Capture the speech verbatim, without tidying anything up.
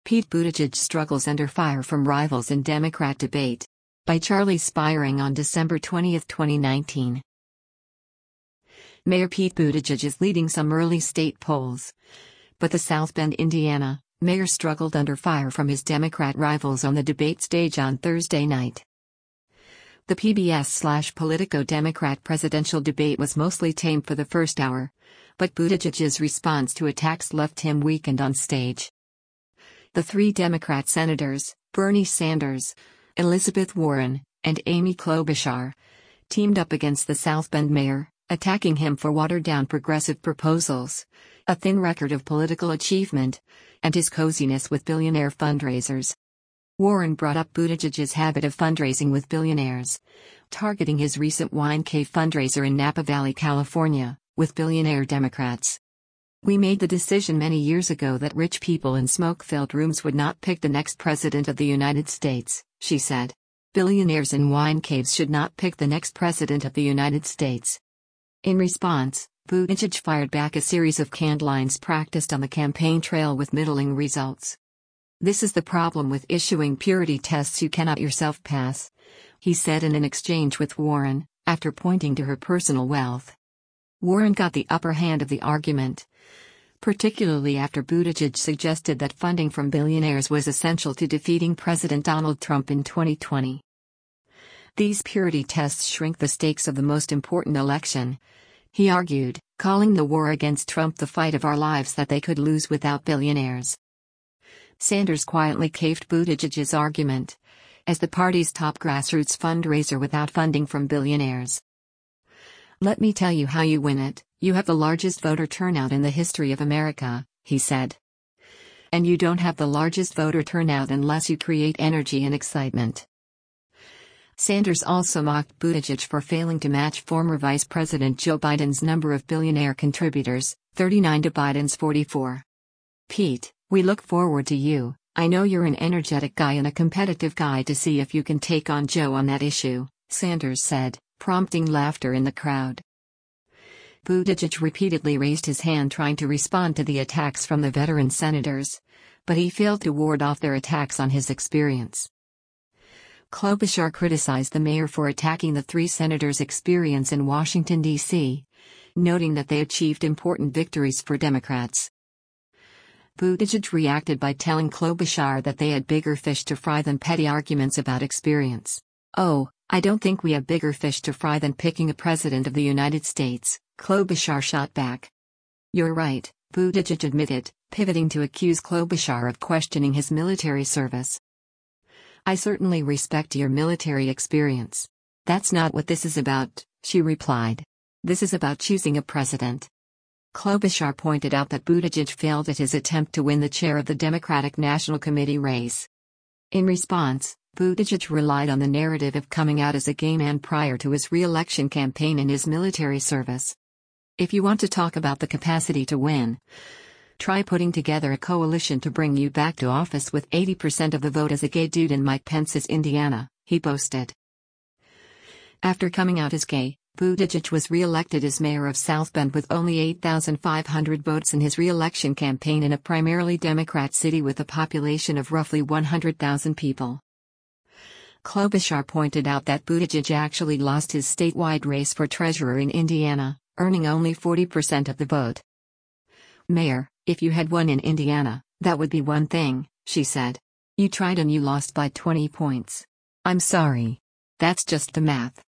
Pete Buttigieg struggles under fire from rivals in Democrat debate. By Charlie Spiring on December twentieth, twenty nineteen. Mayor Pete Buttigieg is leading some early state polls. But the South Bend, Indiana, mayor struggled under fire from his Democrat rivals on the debate stage on Thursday night. The P B S-Politico Democrat presidential debate was mostly tame for the first hour, but Buttigieg's response to attacks left him weakened on stage. The three Democrat senators, Bernie Sanders, Elizabeth Warren, and Amy Klobuchar, teamed up against the South Bend mayor, attacking him for watered-down progressive proposals, a thin record of political achievement, and his coziness with billionaire fundraisers. Warren brought up Buttigieg's habit of fundraising with billionaires, targeting his recent Wine Cave fundraiser in Napa Valley, California, with billionaire Democrats. "We made the decision many years ago that rich people in smoke-filled rooms would not pick the next president of the United States," she said. "Billionaires in wine caves should not pick the next president of the United States." In response, Buttigieg fired back a series of canned lines practiced on the campaign trail with middling results. "This is the problem with issuing purity tests you cannot yourself pass," he said in an exchange with Warren, after pointing to her personal wealth. Warren got the upper hand of the argument, particularly after Buttigieg suggested that funding from billionaires was essential to defeating President Donald Trump in twenty twenty. "These purity tests shrink the stakes of the most important election," he argued, calling the war against Trump the fight of our lives that they could lose without billionaires. Sanders quietly caved Buttigieg's argument, as the party's top grassroots fundraiser without funding from billionaires. "Let me tell you how you win it. You have the largest voter turnout in the history of America," he said. "And you don't have the largest voter turnout unless you create energy and excitement." Sanders also mocked Buttigieg for failing to match former Vice President Joe Biden's number of billionaire contributors, thirty-nine to Biden's forty-four. "Pete, we look forward to you. I know you're an energetic guy and a competitive guy to see if you can take on Joe on that issue," Sanders said, prompting laughter in the crowd. Buttigieg repeatedly raised his hand trying to respond to the attacks from the veteran senators, but he failed to ward off their attacks on his experience. Klobuchar criticized the mayor for attacking the three senators' experience in Washington, D C, noting that they achieved important victories for Democrats. Buttigieg reacted by telling Klobuchar that they had bigger fish to fry than petty arguments about experience. "Oh, I don't think we have bigger fish to fry than picking a president of the United States," Klobuchar shot back. "You're right," Buttigieg admitted, pivoting to accuse Klobuchar of questioning his military service. "I certainly respect your military experience. That's not what this is about," she replied. "This is about choosing a president." Klobuchar pointed out that Buttigieg failed at his attempt to win the chair of the Democratic National Committee race. In response, Buttigieg relied on the narrative of coming out as a gay man prior to his re-election campaign and his military service. "If you want to talk about the capacity to win, try putting together a coalition to bring you back to office with eighty percent of the vote as a gay dude in Mike Pence's Indiana," he boasted. After coming out as gay, Buttigieg was re-elected as mayor of South Bend with only eight thousand five hundred votes in his re-election campaign in a primarily Democrat city with a population of roughly one hundred thousand people. Klobuchar pointed out that Buttigieg actually lost his statewide race for treasurer in Indiana, earning only forty percent of the vote. "Mayor, if you had won in Indiana, that would be one thing," she said. "You tried and you lost by twenty points. I'm sorry. That's just the math."